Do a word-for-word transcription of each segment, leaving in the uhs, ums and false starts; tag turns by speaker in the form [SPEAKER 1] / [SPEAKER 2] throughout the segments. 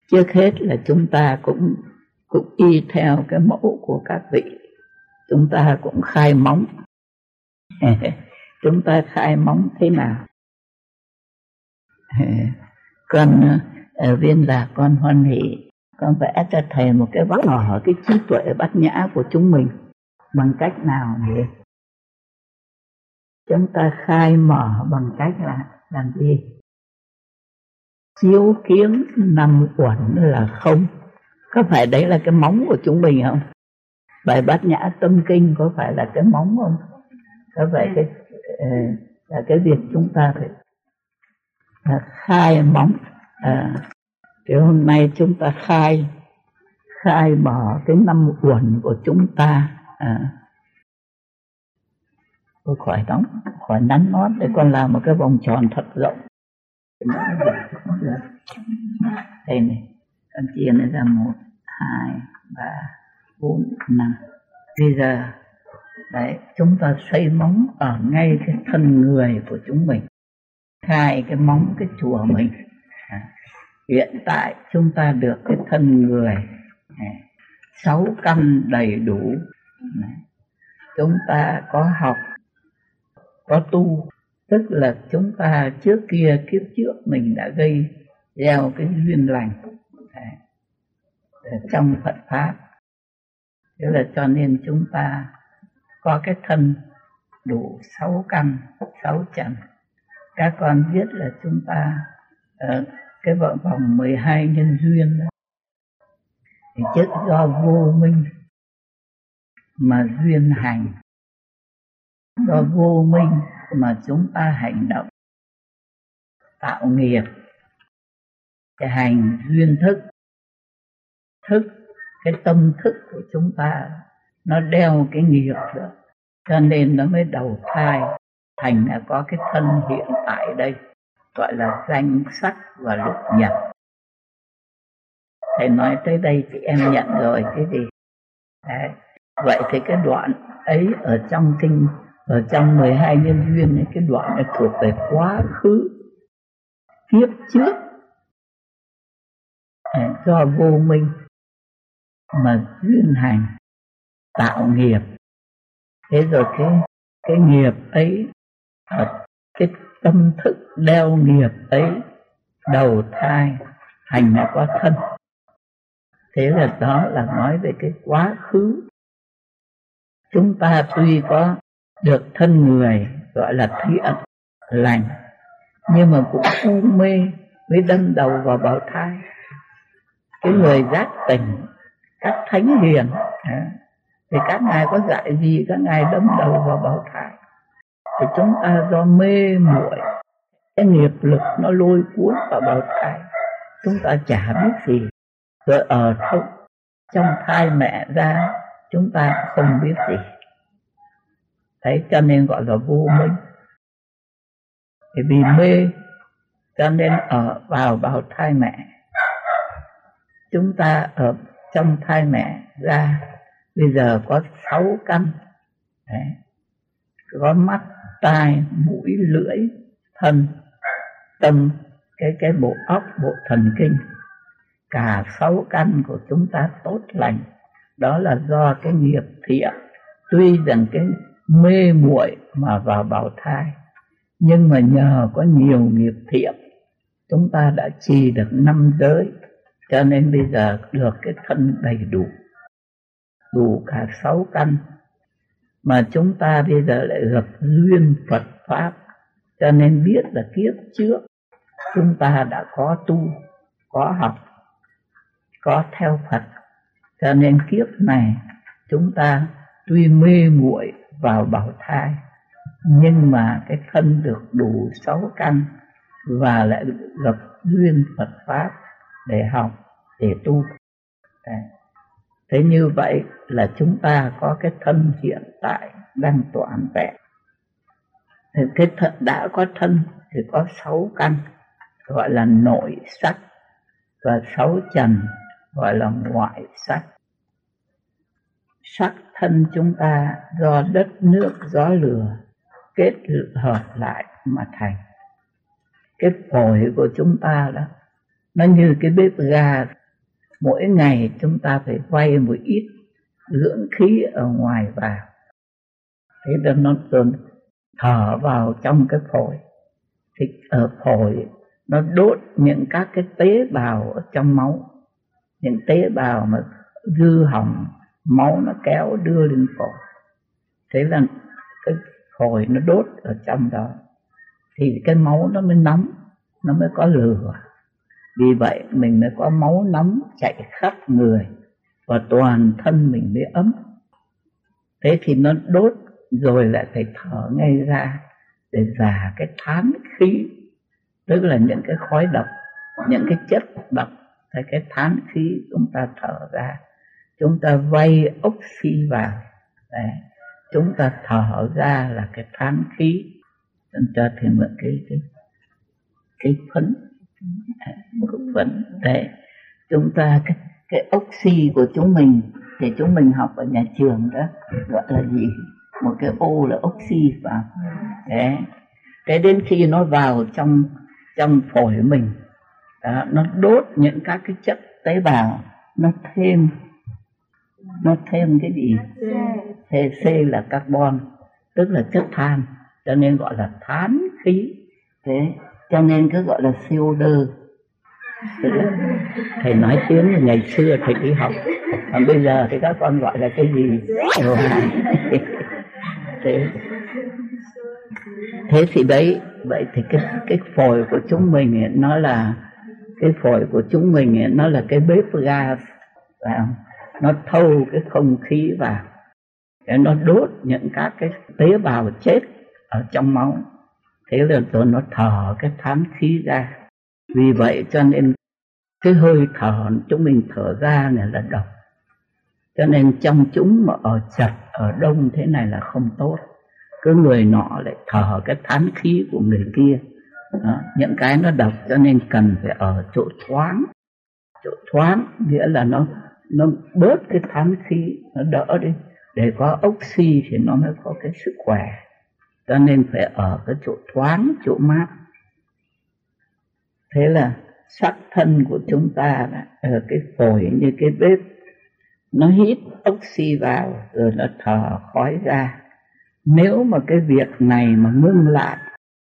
[SPEAKER 1] Trước hết là chúng ta cũng cũng y theo cái mẫu của các vị, chúng ta cũng khai móng. Chúng ta khai móng thế nào? Con ở Viên Lạc, con hoan hỷ con vẽ cho thầy một cái vẽ ở cái trí tuệ bát nhã của chúng mình. Bằng cách nào nhỉ? Chúng ta khai mở bằng cách là làm gì? Chiếu kiến năm uẩn là không. Có phải đấy là cái móng của chúng mình không? Bài Bát Nhã Tâm Kinh có phải là cái móng không? Có phải cái là cái việc chúng ta phải là khai móng. À, cái hôm nay chúng ta khai khai mở cái năm uẩn của chúng ta. À, tôi khỏi đóng, khỏi nắn nót để con làm một cái vòng tròn thật rộng. Đây này, con chia nó ra một, hai, ba, bốn, năm. Bây giờ đấy, chúng ta xây móng ở ngay cái thân người của chúng mình, khai cái móng cái chùa mình. À, hiện tại chúng ta được cái thân người sáu căn đầy đủ. Chúng ta có học, có tu, tức là chúng ta trước kia kiếp trước mình đã gây gieo cái duyên lành trong Phật pháp. Thế là cho nên chúng ta có cái thân đủ sáu căn, sáu trần. Các con biết là chúng ta uh, cái vợ vòng mười hai nhân duyên đó, thì chất do vô minh mà duyên hành, do vô minh mà chúng ta hành động tạo nghiệp. Cái hành duyên thức, thức cái tâm thức của chúng ta nó đeo cái nghiệp đó, cho nên nó mới đầu thai thành là có cái thân hiện tại đây, gọi là danh sắc và lục nhập. Thầy nói tới đây thì em nhận rồi cái gì? Đấy. Vậy thì cái đoạn ấy ở trong kinh, ở trong mười hai nhân duyên ấy, cái đoạn này thuộc về quá khứ, kiếp trước, do vô minh mà duyên hành tạo nghiệp. Thế rồi cái cái nghiệp ấy, cái tâm thức đeo nghiệp ấy đầu thai thành là có thân. Thế là đó là nói về cái quá khứ. Chúng ta tuy có được thân người gọi là thiện, lành, nhưng mà cũng u mê mới đâm đầu vào bào thai. Cái người giác tỉnh, các thánh hiền thì các ngài có dạy gì các ngài đâm đầu vào bào thai? Thì chúng ta do mê muội, cái nghiệp lực nó lôi cuốn vào bào thai, chúng ta chả biết gì. Rồi ở trong, trong thai mẹ ra chúng ta không biết gì. Đấy, cho nên gọi là vô minh. Thì vì mê cho nên ở vào bào thai mẹ. Chúng ta ở trong thai mẹ ra bây giờ có sáu căn. Đấy. Có mắt, tai, mũi, lưỡi, thân, tâm, cái cái bộ óc, bộ thần kinh. Cả sáu căn của chúng ta tốt lành. Đó là do cái nghiệp thiện. Tuy rằng cái mê muội mà vào bào thai, nhưng mà nhờ có nhiều nghiệp thiện, chúng ta đã trì được năm giới, cho nên bây giờ được cái thân đầy đủ, đủ cả sáu căn. Mà chúng ta bây giờ lại gặp duyên Phật Pháp, cho nên biết là kiếp trước chúng ta đã có tu, có học, có theo Phật. Cho nên kiếp này chúng ta tuy mê muội vào bào thai, nhưng mà cái thân được đủ sáu căn và lại gặp duyên Phật Pháp để học, để tu. Đấy. Thế như vậy là chúng ta có cái thân hiện tại đang toàn vẹn. Cái thân đã có thân thì có sáu căn gọi là nội sắc, và sáu trần gọi là ngoại sắc. Sắc thân chúng ta do đất nước gió lửa kết hợp lại mà thành. Cái phổi của chúng ta đó Nó như cái bếp ga, mỗi ngày chúng ta phải vay một ít dưỡng khí ở ngoài vào. Thế nên nó dồn thở vào trong cái phổi, thì ở phổi nó đốt những các cái tế bào ở trong máu, những tế bào mà hư hỏng, máu nó kéo đưa lên phổi. Thế là cái phổi nó đốt ở trong đó, thì cái máu nó mới nóng, nó mới có lửa. Vì vậy mình mới có máu nóng chạy khắp người, và toàn thân mình mới ấm. Thế thì nó đốt rồi lại phải thở ngay ra để xả cái thán khí, tức là những cái khói độc, những cái chất độc. Thì cái thán khí chúng ta thở ra, chúng ta vay oxy vào. Đấy, chúng ta thở ra là cái thán khí. Chúng ta thì mượn cái cái cái phấn, một cái phấn. Đấy, chúng ta cái cái oxy của chúng mình thì chúng mình học ở nhà trường đó gọi là gì? Một cái ô là oxy vào. Đấy, thế đến khi nó vào trong trong phổi mình đó, nó đốt những các cái chất tế bào, nó thêm nó thêm cái gì? Thế C là carbon, tức là chất than, cho nên gọi là thán khí. Thế cho nên cứ gọi là xê o hai. Thầy nói tiếng ngày xưa thầy đi học, còn bây giờ thì các con gọi là cái gì? thế, thế thì đấy, vậy thì cái cái phổi của chúng mình ấy, nó là cái phổi của chúng mình ấy, nó là cái bếp ga vào, nó thâu cái không khí vào để nó đốt những các cái tế bào chết ở trong máu. Thế là rồi nó thở cái thán khí ra. Vì vậy cho nên cái hơi thở chúng mình thở ra này là độc. Cho nên trong chúng mà ở chật, ở đông thế này là không tốt. Cứ người nọ lại thở cái thán khí của người kia. Đó, những cái nó độc, cho nên cần phải ở chỗ thoáng. Chỗ thoáng nghĩa là nó nó bớt cái thán khí, nó đỡ đi. Để có oxy thì nó mới có cái sức khỏe. Cho nên phải ở cái chỗ thoáng, chỗ mát. Thế là sắc thân của chúng ta ở cái phổi như cái bếp, nó hít oxy vào rồi nó thở khói ra. Nếu mà cái việc này mà ngưng lại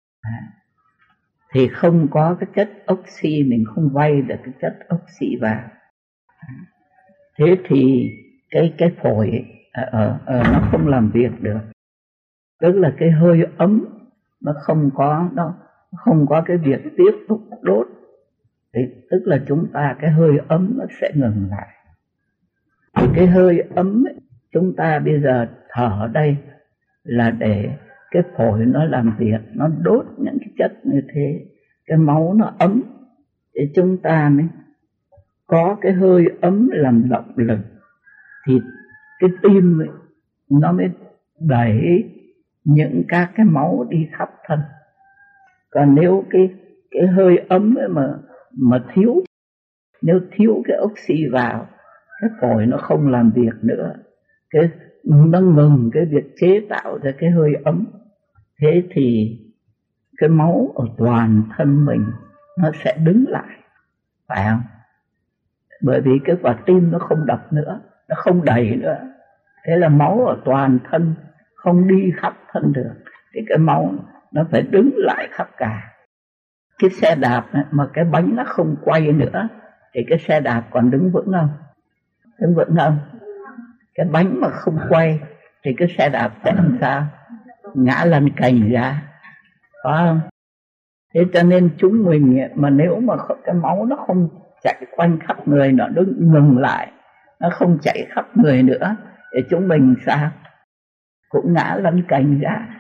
[SPEAKER 1] thì không có cái chất oxy, mình không vay được cái chất oxy vào. Thế thì cái cái phổi ở, ở nó không làm việc được. Tức là cái hơi ấm nó không có, nó không có cái việc tiếp tục đốt. Thì tức là chúng ta cái hơi ấm nó sẽ ngừng lại. Thì cái hơi ấm ấy, chúng ta bây giờ thở đây là để cái phổi nó làm việc, nó đốt những cái chất như thế, cái máu nó ấm, để chúng ta mới có cái hơi ấm làm động lực. Thì cái tim ấy, nó mới đẩy những các cái máu đi khắp thân. Còn nếu cái cái hơi ấm ấy mà mà thiếu, nếu thiếu cái oxy vào, cái phổi nó không làm việc nữa, cái nó ngừng cái việc chế tạo ra cái hơi ấm. Thế thì cái máu ở toàn thân mình nó sẽ đứng lại, phải không? Bởi vì cái quả tim nó không đập nữa, nó không đầy nữa. Thế là máu ở toàn thân không đi khắp thân được, thì cái máu nó phải đứng lại khắp cả. Cái xe đạp ấy, mà cái bánh nó không quay nữa thì cái xe đạp còn đứng vững không? Đứng vững không? Cái bánh mà không quay thì cái xe đạp sẽ làm sao? Ngã lăn cành ra, có không? Thế cho nên chúng mình mà nếu mà cái máu nó không chạy quanh khắp người, nó đứng ngừng lại, nó không chạy khắp người nữa, thì chúng mình sao? Cũng ngã lăn cành ra.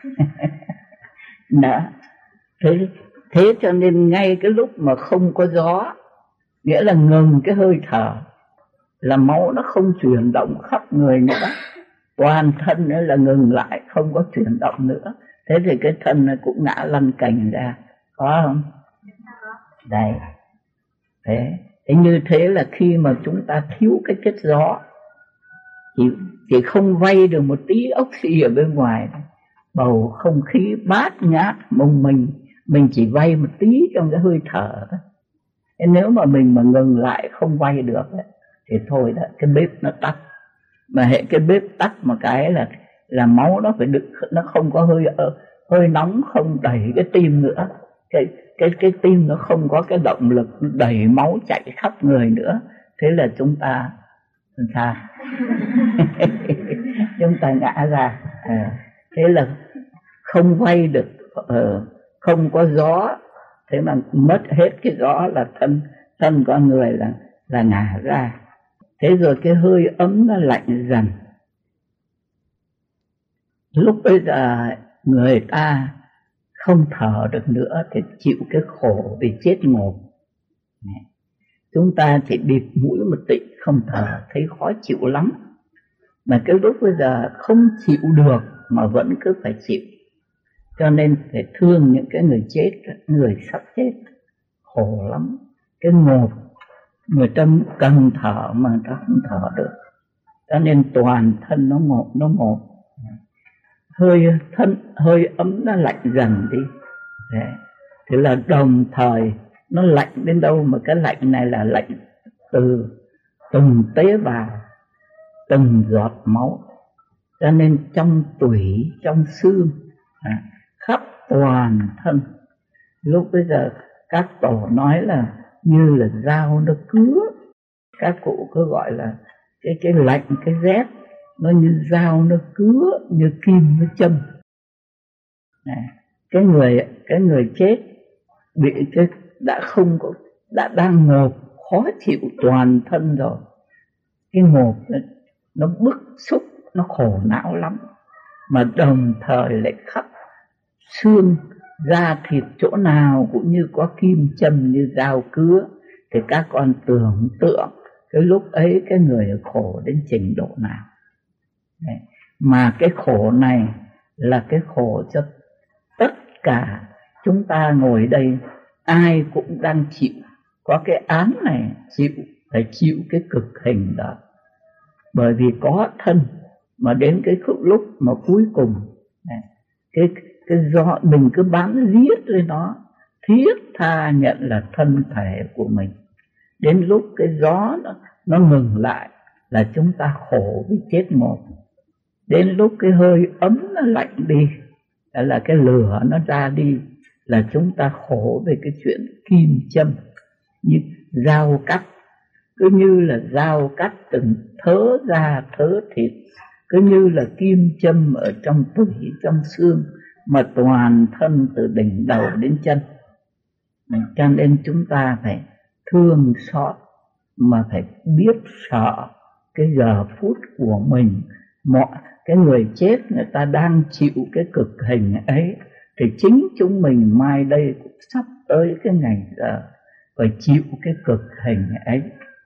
[SPEAKER 1] Đó. Thế, thế cho nên ngay cái lúc mà không có gió, nghĩa là ngừng cái hơi thở, là máu nó không chuyển động khắp người nữa, toàn thân nữa là ngừng lại, không có chuyển động nữa. Thế thì cái thân nó cũng ngã lăn cành ra, có không? Đấy. Thế, thế như thế là khi mà chúng ta thiếu cái chất gió, chỉ, chỉ không vay được một tí oxy ở bên ngoài, bầu không khí bát ngát mông mình, mình chỉ vay một tí trong cái hơi thở, Thế nếu mà mình mà ngừng lại không quay được ấy, thì thôi đó, cái bếp nó tắt. Mà hệ cái bếp tắt một cái là là máu nó phải được, nó không có hơi hơi nóng không đẩy cái tim nữa, cái cái cái tim nó không có cái động lực đẩy máu chạy khắp người nữa. Thế là chúng ta làm sao? Chúng ta ngã ra. À, thế là không quay được, uh, không có gió, thế mà mất hết cái gió là thân thân con người là là ngã ra. Thế rồi cái hơi ấm nó lạnh dần. Lúc bây giờ người ta không thở được nữa thì chịu cái khổ vì chết ngộp. Chúng ta chỉ bịt mũi một tí không thở thấy khó chịu lắm. Mà cái lúc bây giờ không chịu được mà vẫn cứ phải chịu. Cho nên phải thương những cái người chết, người sắp chết, khổ lắm. Cái ngộp, người ta cần thở mà người ta không thở được. Cho nên toàn thân nó ngộp, nó ngộp. Hơi thân, hơi ấm nó lạnh dần đi. Đấy. Thế là đồng thời nó lạnh đến đâu mà cái lạnh này là lạnh từ từng tế bào, từng giọt máu. Cho nên trong tủy, trong xương, à, khắp toàn thân. Lúc bây giờ các tổ nói là như là dao nó cứa. Các cụ cứ gọi là cái cái lạnh, cái rét nó như dao nó cứa, như kim nó châm. À, cái người cái người chết bị cái đã không có đã đang ngộp khó chịu toàn thân rồi. Cái ngộp nó, nó bức xúc, nó khổ não lắm. Mà đồng thời lại khắp xương, da thịt chỗ nào cũng như có kim châm như dao cứa. Thì các con tưởng tượng cái lúc ấy cái người khổ đến trình độ nào. Đấy. Mà cái khổ này là cái khổ cho tất cả chúng ta ngồi đây, ai cũng đang chịu. Có cái án này chịu, phải chịu cái cực hình đó. Bởi vì có thân mà đến cái lúc mà cuối cùng này, cái, cái do mình cứ bám giết lên nó, thiết tha nhận là thân thể của mình. Đến lúc cái gió nó, nó ngừng lại là chúng ta khổ vì chết ngộp. Đến lúc cái hơi ấm nó lạnh đi, là cái lửa nó ra đi, là chúng ta khổ về cái chuyện kim châm, như dao cắt, cứ như là dao cắt từng thớ da thớ thịt, cứ như là kim châm ở trong tủy, trong xương, mà toàn thân từ đỉnh đầu đến chân. Cho nên chúng ta phải thương xót, mà phải biết sợ cái giờ phút của mình. Mọi cái người chết người ta đang chịu cái cực hình ấy, thì chính chúng mình mai đây cũng sắp tới cái ngày giờ phải chịu cái cực hình ấy.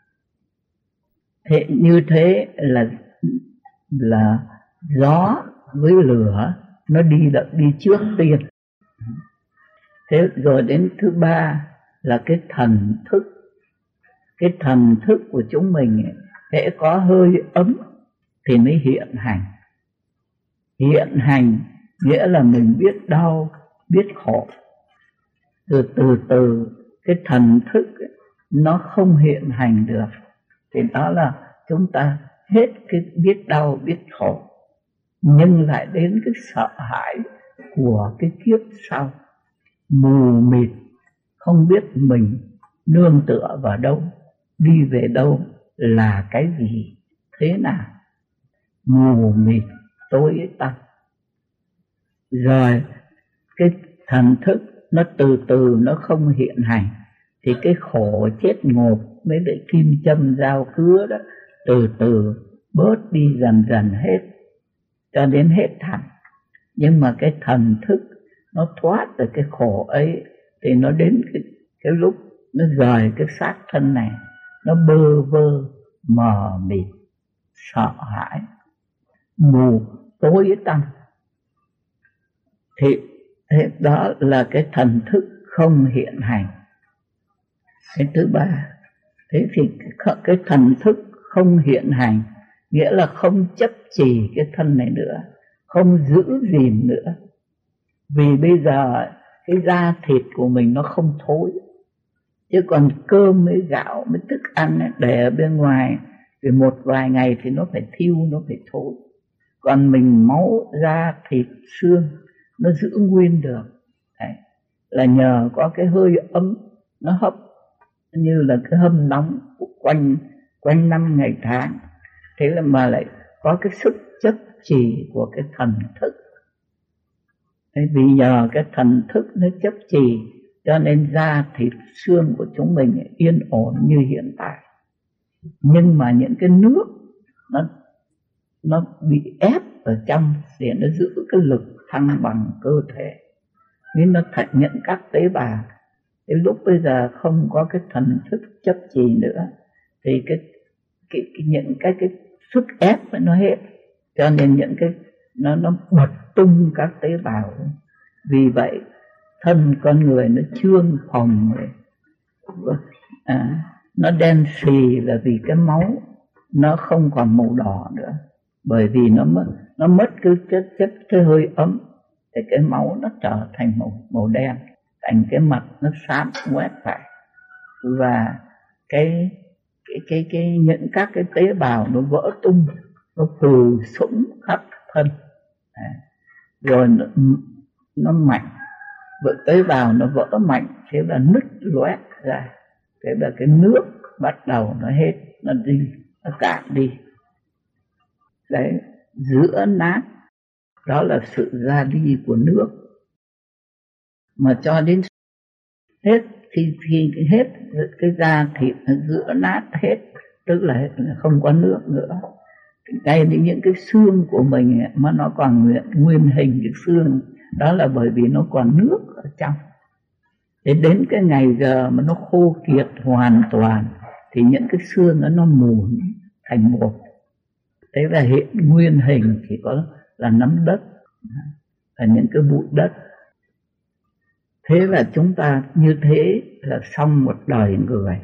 [SPEAKER 1] Thế như thế là là gió với lửa nó đi đợi đi trước tiên. Thế rồi đến thứ ba là cái thần thức. Cái thần thức của chúng mình hễ có hơi ấm thì mới hiện hành. Hiện hành nghĩa là mình biết đau, biết khổ. Từ từ từ cái thần thức ấy, nó không hiện hành được, thì đó là chúng ta hết cái biết đau, biết khổ, nhưng lại đến cái sợ hãi của cái kiếp sau. Mù mịt, không biết mình nương tựa vào đâu, đi về đâu, là cái gì, thế nào. Mù mịt, tối tăm. Rồi cái thần thức nó từ từ nó không hiện hành, thì cái khổ chết ngộp với lại kim châm dao cứa đó từ từ bớt đi dần dần hết, cho đến hết thành. Nhưng mà cái thần thức nó thoát từ cái khổ ấy, thì nó đến cái, cái lúc nó rời cái xác thân này, nó bơ vơ, mờ mịt, sợ hãi, mù tối tăm. Thì thế đó là cái thần thức không hiện hành. Cái thứ ba, thế thì cái thần thức không hiện hành nghĩa là không chấp trì cái thân này nữa, không giữ gìn nữa. Vì bây giờ cái da thịt của mình nó không thối, Chứ còn cơm với gạo với thức ăn ấy, để ở bên ngoài thì một vài ngày thì nó phải thiêu, nó phải thối. Còn mình máu, da, thịt, xương nó giữ nguyên được. Đấy, là nhờ có cái hơi ấm nó hấp như là cái hâm nóng quanh quanh năm ngày tháng. Thế là mà lại có cái sức chấp trì của cái thần thức. Thế vì nhờ cái thần thức nó chấp trì cho nên da thịt xương của chúng mình yên ổn như hiện tại. Nhưng mà những cái nước nó nó bị ép ở trong để nó giữ cái lực thăng bằng cơ thể, nên nó thành những các tế bào. Đến lúc bây giờ không có cái thần thức chấp trì nữa thì cái, cái, cái những cái cái sức ép nó hết, cho nên những cái nó nó bật tung các tế bào. Vì vậy thân con người nó trương phồng rồi, à, nó đen xì là vì cái máu nó không còn màu đỏ nữa, bởi vì nó mất nó mất cái chất chất cái hơi ấm thì cái máu nó trở thành màu màu đen, thành cái mặt nó xám quét phải. Và cái cái cái cái những các cái tế bào nó vỡ tung, nó phù sũng khắp thân, à, rồi nó, nó mạnh, vỡ tế bào nó vỡ mạnh, thế là nứt loét ra, thế là cái nước bắt đầu nó hết, nó đi, nó cạn đi. Đấy, giữa nát đó là sự ra đi của nước. Mà cho đến hết khi khi hết cái da thịt giữa nát hết, tức là không có nước nữa. Ngay đến những cái xương của mình mà nó còn nguyên hình cái xương, đó là bởi vì nó còn nước ở trong. Thế đến cái ngày giờ mà nó khô kiệt hoàn toàn thì những cái xương đó nó mùn thành một. Thế là hiện nguyên hình chỉ có là nắm đất, là những cái bụi đất. Thế là chúng ta như thế là xong một đời người.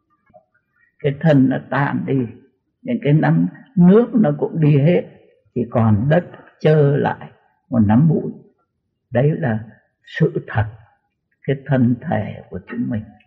[SPEAKER 1] Cái thân nó tan đi, những cái nắm nước nó cũng đi hết, chỉ còn đất trơ lại một nắm bụi. Đấy là sự thật cái thân thể của chúng mình.